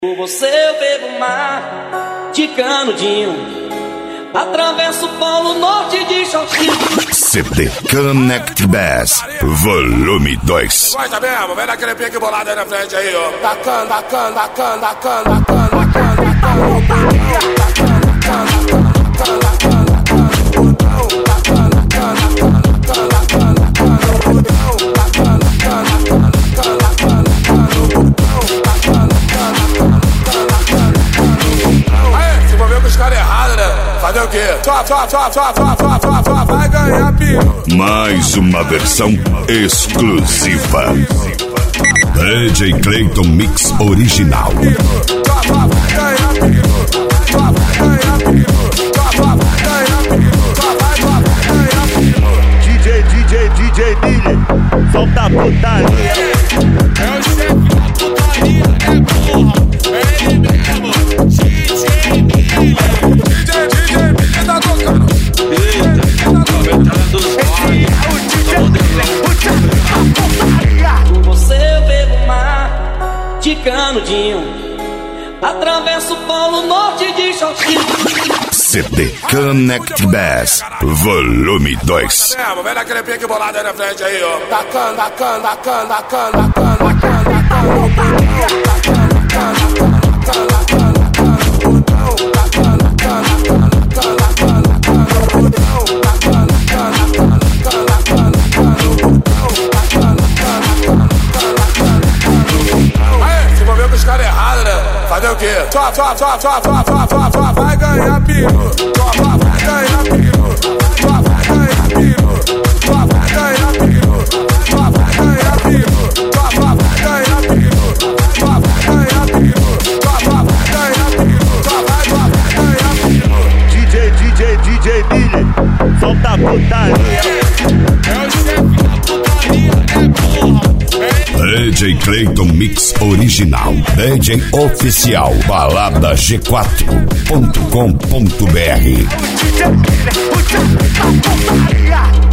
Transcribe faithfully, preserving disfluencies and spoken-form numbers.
Por você eu bebo mar de canudinho, atravesso o polo norte de Xoxinho. C D Connect Bass, volume dois. Gosta mesmo? Vem naquele pique bolado aí na frente aí, ó. Tacando, tacando, tacando, tacando, tacando, se envolveu com os caras errados, né? Fazer o quê? Só, só, só, só, só, só, só, só, vai ganhar pino. Mais uma versão exclusiva. D J Clayton Mix Original. Só, só, vai ganhar pino. Só, vai ganhar pino. Só, só, vai ganhar pino. Só, vai, só, vai ganhar pino. D J, D J, D J Billy, solta a putaria. É o chefe da putaria, é porra. É ele mesmo, D J Billy. D J, D J Billy tá tocando. Por você eu bebo mar de canudinho, atravesso o polo norte de Xoxinho. C D Connect Bass, volume dois. Mesmo, vem naquele pique bolado aí na frente aí, ó. Tacando, tacando, tacando, tacando, tacando, se envolveu com os caras errados, né? Fazer o quê? Só, só, só, só, só, só, só, só, vai ganhar pino. Só, só, vai ganhar pino. Só, vai ganhar pino. Só, vai ganhar pino. Só, vai ganhar pino. Só, só, vai ganhar pino. Só, vai ganhar pino. Só, só, vai ganhar pino. Só, vai, só, vai ganhar pino. D J, D J, D J Billy, solta a putaria. É o chefe da putaria, é porra. D J Clayton Mix Original. D J Oficial. balada g quatro ponto com ponto b r. D J Billy, solta a putaria.